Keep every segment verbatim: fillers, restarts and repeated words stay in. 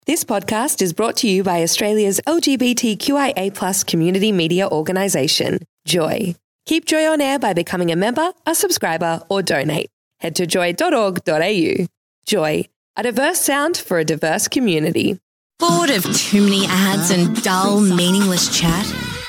This podcast is brought to you by Australia's L G B T Q I A plus community media organisation, Joy. Keep Joy on air by becoming a member, a subscriber or donate. Head to joy dot org dot a u. Joy, a diverse sound for a diverse community. Bored of too many ads and dull, meaningless chat?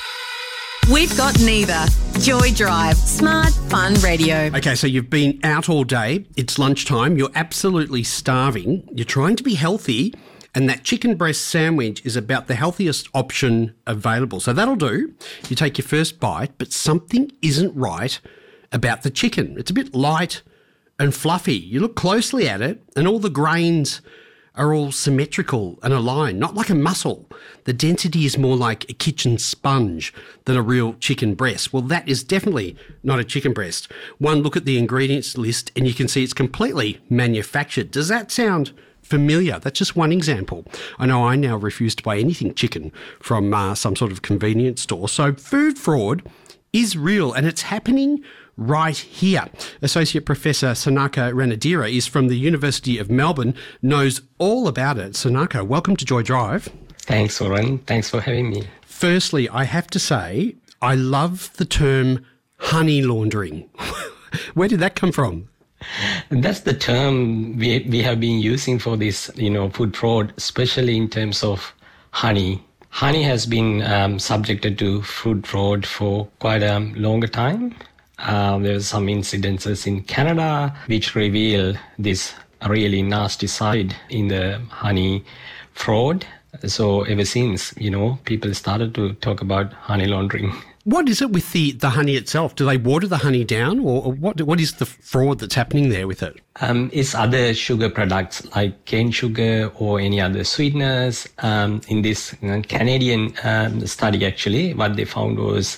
We've got neither. Joy Drive. Smart, fun radio. Okay, so you've been out all day. It's lunchtime. You're absolutely starving. You're trying to be healthy. And that chicken breast sandwich is about the healthiest option available. So that'll do. You take your first bite, but something isn't right about the chicken. It's a bit light and fluffy. You look closely at it and all the grains are all symmetrical and aligned, not like a mussel. The density is more like a kitchen sponge than a real chicken breast. Well, that is definitely not a chicken breast. One look at the ingredients list and you can see it's completely manufactured. Does that sound familiar? That's just one example. I know I now refuse to buy anything chicken from uh, some sort of convenience store. So food fraud is real and it's happening right here. Associate Professor Sanaka Ranadira is from the University of Melbourne, knows all about it. Sanaka, welcome to Joy Drive. Thanks, Oren. Thanks for having me. Firstly, I have to say, I love the term honey laundering. Where did that come from? That's the term we we have been using for this, you know, food fraud, especially in terms of honey. Honey has been um, subjected to food fraud for quite a longer time. Uh, there were some incidences in Canada which reveal this really nasty side in the honey fraud. So ever since, you know, people started to talk about honey laundering. What is it with the, the honey itself? Do they water the honey down or, or what? What is the fraud that's happening there with it? Um, it's other sugar products like cane sugar or any other sweeteners. Um, in this you know, Canadian um, study, actually, what they found was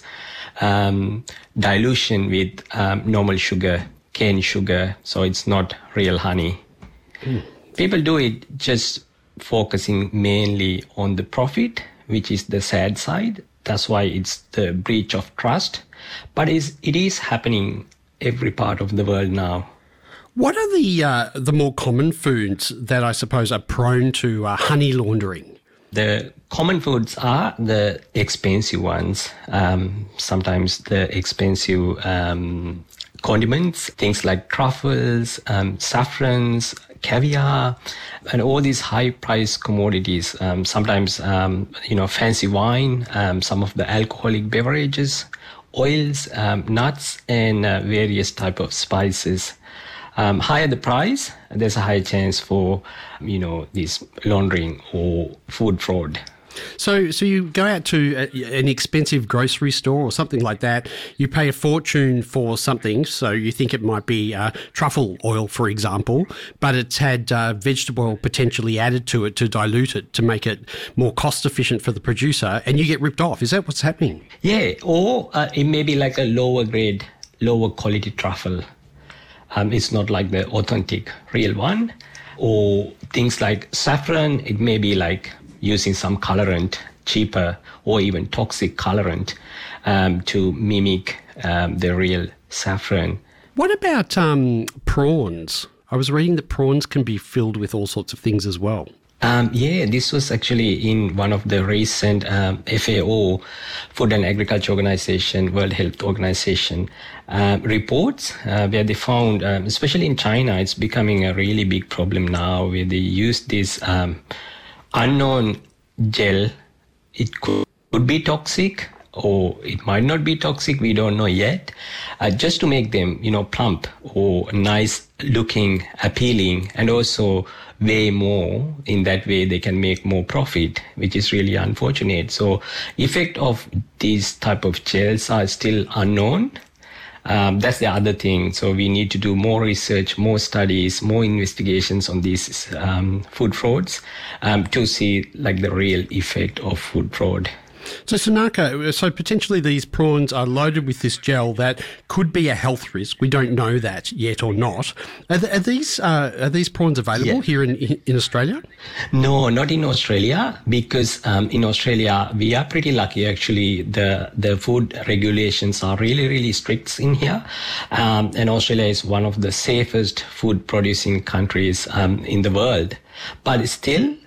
um, dilution with um, normal sugar, cane sugar. So it's not real honey. Mm. People do it just focusing mainly on the profit, which is the sad side. That's why it's the breach of trust. But it's, it is happening every part of the world now. What are the uh, the more common foods that I suppose are prone to uh, honey laundering? The common foods are the expensive ones. Um, sometimes the expensive um, condiments, things like truffles, um, saffrons, caviar, and all these high-priced commodities. Um, sometimes, um, you know, fancy wine, um, some of the alcoholic beverages, oils, um, nuts, and uh, various type of spices. Um, higher the price, there's a higher chance for, you know, this laundering or food fraud. So so you go out to a, an expensive grocery store or something like that, you pay a fortune for something, so you think it might be uh, truffle oil, for example, but it's had uh, vegetable oil potentially added to it to dilute it, to make it more cost efficient for the producer, and you get ripped off. Is that what's happening? Yeah, or uh, it may be like a lower grade, lower quality truffle. Um, it's not like the authentic real one. Or things like saffron, it may be like using some colorant, cheaper or even toxic colorant um, to mimic um, the real saffron. What about um, prawns? I was reading that prawns can be filled with all sorts of things as well. Um, yeah, this was actually in one of the recent um, F A O, Food and Agriculture Organization, World Health Organization uh, reports uh, where they found, um, especially in China, it's becoming a really big problem now where they use this um, unknown gel. It could, could be toxic or it might not be toxic, we don't know yet, uh, just to make them, you know, plump or nice looking, appealing, and also weigh more. In that way they can make more profit, which is really unfortunate. So effect of these type of gels are still unknown. Um, that's the other thing. So we need to do more research, more studies, more investigations on these um, food frauds um, to see like the real effect of food fraud. So Sanaka, so potentially these prawns are loaded with this gel that could be a health risk. We don't know that yet or not. Are, th- are these uh, are these prawns available yeah. here in in Australia? No, not in Australia, because um, in Australia we are pretty lucky actually. The the food regulations are really really strict in here, um, and Australia is one of the safest food producing countries um, in the world. But still,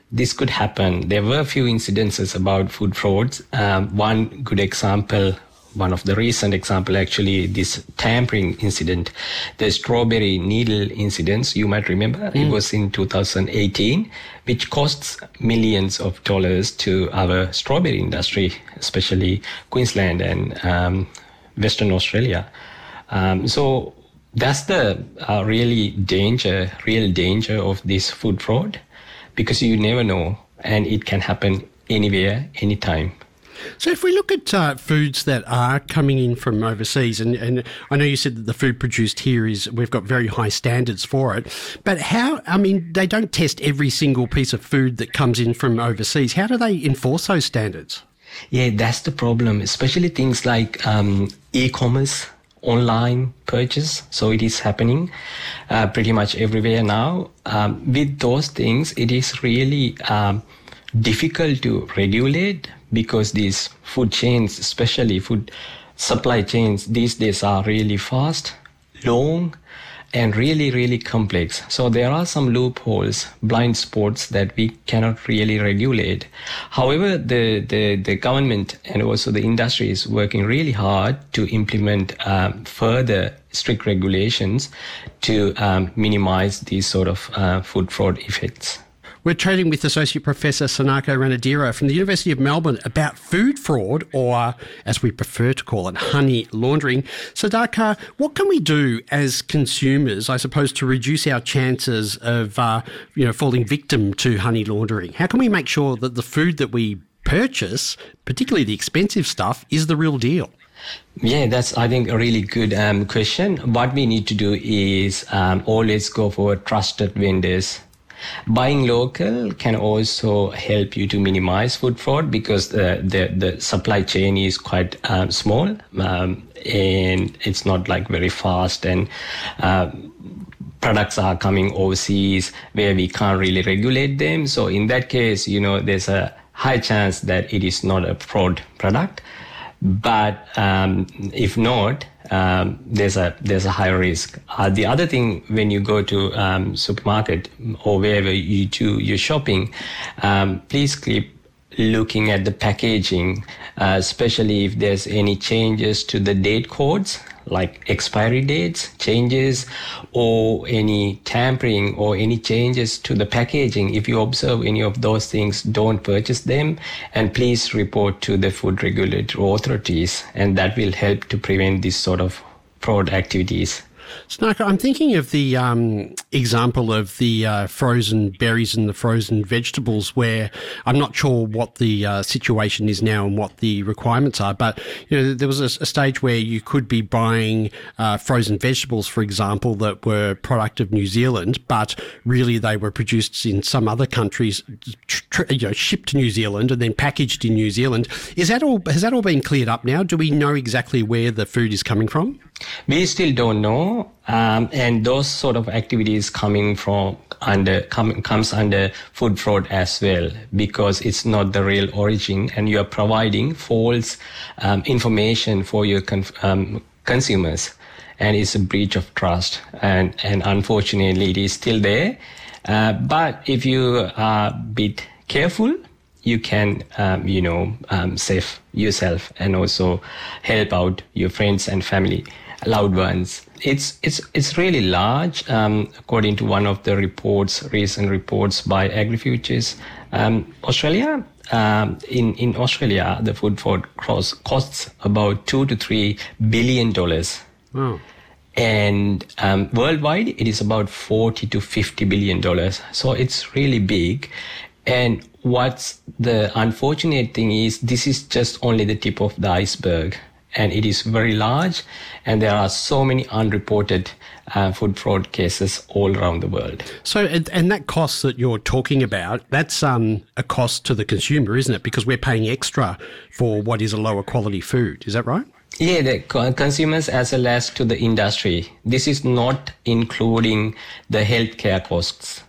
this could happen. There were a few incidences about food frauds. Um, one good example, one of the recent example, actually, this tampering incident, the strawberry needle incidents, you might remember, mm. it was in two thousand eighteen, which costs millions of dollars to our strawberry industry, especially Queensland and um, Western Australia. Um, so that's the uh, really danger, real danger of this food fraud, because you never know, and it can happen anywhere, anytime. So if we look at uh, foods that are coming in from overseas, and, and I know you said that the food produced here is, we've got very high standards for it, but how, I mean, they don't test every single piece of food that comes in from overseas. How do they enforce those standards? Yeah, that's the problem, especially things like um, e-commerce, online purchase. So it is happening uh, pretty much everywhere now. Um, with those things, it is really um, difficult to regulate, because these food chains, especially food supply chains these days, are really fast, long, and really, really complex. So there are some loopholes, blind spots that we cannot really regulate. However, the, the, the government and also the industry is working really hard to implement um, further strict regulations to um, minimize these sort of uh, food fraud effects. We're chatting with Associate Professor Sanako Ranadiro from the University of Melbourne about food fraud, or as we prefer to call it, honey laundering. Sanako, what can we do as consumers, I suppose, to reduce our chances of uh, you know, falling victim to honey laundering? How can we make sure that the food that we purchase, particularly the expensive stuff, is the real deal? Yeah, that's, I think, a really good um, question. What we need to do is um, always go for trusted vendors. Buying local can also help you to minimize food fraud, because the, the, the supply chain is quite um, small um, and it's not like very fast, and uh, products are coming overseas where we can't really regulate them. So in that case, you know, there's a high chance that it is not a fraud product. But um, if not, um, there's a there's a high risk. Uh, the other thing, when you go to um, supermarket or wherever you do your shopping, um, please keep looking at the packaging, uh, especially if there's any changes to the date codes, like expiry dates changes, or any tampering or any changes to the packaging. If you observe any of those things, don't purchase them, and please report to the food regulatory authorities, and that will help to prevent this sort of fraud activities. Sanako, I'm thinking of the um, example of the uh, frozen berries and the frozen vegetables, where I'm not sure what the uh, situation is now and what the requirements are, but you know, there was a, a stage where you could be buying uh, frozen vegetables, for example, that were product of New Zealand, but really they were produced in some other countries, tr- you know, shipped to New Zealand and then packaged in New Zealand. Is that all? Has that all been cleared up now? Do we know exactly where the food is coming from? We still don't know, um, and those sort of activities coming from under com, comes under food fraud as well, because it's not the real origin, and you are providing false um, information for your conf, um, consumers, and it's a breach of trust, and and unfortunately it is still there. Uh, but if you are a bit careful, you can, um, you know, um, save yourself and also help out your friends and family, loved ones. It's it's it's really large, um, according to one of the reports, recent reports by AgriFutures um, Australia. Um, in in Australia, the food fraud costs about two to three billion dollars. Wow. And um, worldwide, it is about forty to fifty billion dollars. So it's really big. And what's the unfortunate thing is, this is just only the tip of the iceberg, and it is very large, and there are so many unreported uh, food fraud cases all around the world. So, and, and that cost that you're talking about, that's um, a cost to the consumer, isn't it? Because we're paying extra for what is a lower quality food. Is that right? Yeah, the consumers as well as to the industry. This is not including the healthcare costs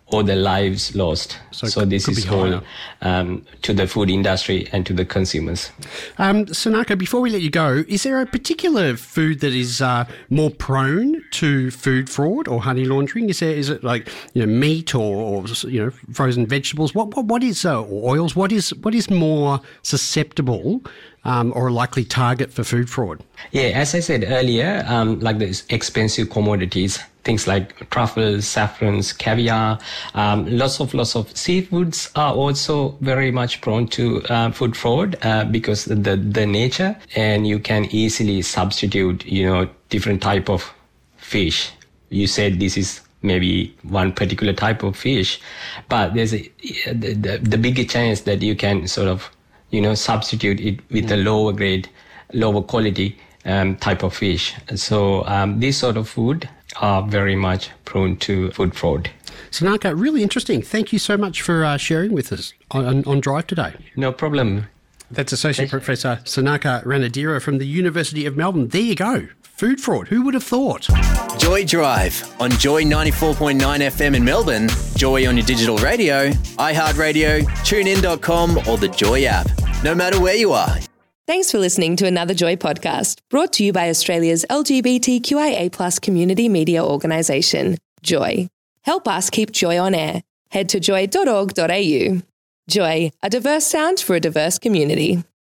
or the lives lost. So So, it could- this could is be all higher. um, to the food industry and to the consumers. Um, Sanaka, before we let you go, is there a particular food that is uh, more prone to food fraud or honey laundering? Is there is it like you know meat or, or you know frozen vegetables? What what what is uh, or oils? What is what is more susceptible um, or a likely target for food fraud? Yeah, as I said earlier, um, like the expensive commodities, things like truffles, saffrons, caviar, um, lots of lots of seafoods are also very much prone to uh, food fraud uh, because the the nature, and you can easily substitute, you know, different type of fish. You said this is maybe one particular type of fish, but there's a the, the, the bigger chance that you can sort of, you know, substitute it with a lower grade, lower quality um, type of fish. So um, this sort of food are very much prone to food fraud. Sanaka, really interesting. Thank you so much for uh, sharing with us on, on Drive today. No problem. That's Associate Professor Sanaka Ranadira from the University of Melbourne. There you go. Food fraud. Who would have thought? Joy Drive on Joy ninety-four point nine F M in Melbourne, Joy on your digital radio, iHeartRadio, tune in dot com or the Joy app. No matter where you are. Thanks for listening to another Joy podcast, brought to you by Australia's L G B T Q I A plus community media organisation, Joy. Help us keep Joy on air. Head to joy dot org dot a u. Joy, a diverse sound for a diverse community.